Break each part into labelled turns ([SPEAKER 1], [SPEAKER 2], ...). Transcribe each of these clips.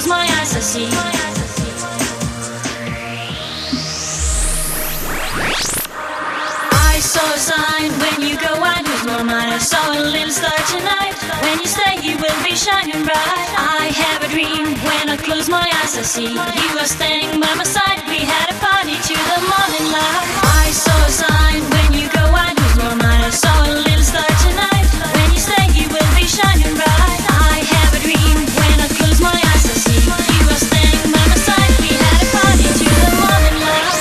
[SPEAKER 1] close my eyes, I see. I saw a sign when you go, I lose my mind. I saw a little star tonight. When you stay, you will be shining bright. I have a dream. When I close my eyes, I see you are standing by my side. We had a party to the morning light. I saw a sign when you go, I lose my mind. I saw a little star tonight. When you stay, you will be shining bright. I have a dream. When I close my eyes, I see you are standing by my side. We had a party to the morning light.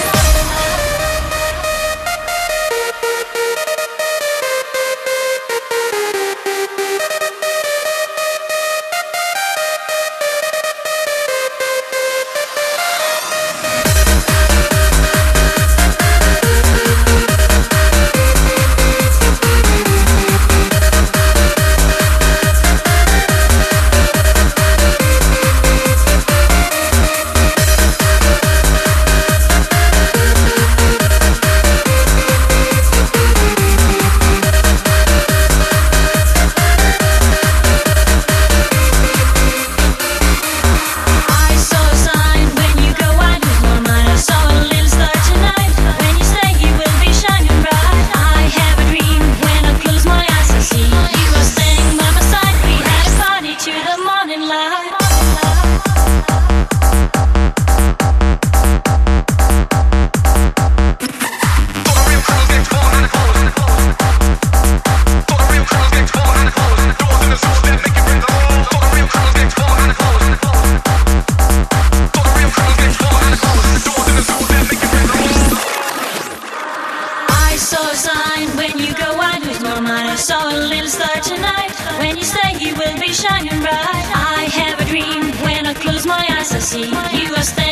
[SPEAKER 1] I saw a little star tonight. When you stay, you will be shining bright. I have a dream. When I close my eyes, I see you are standing.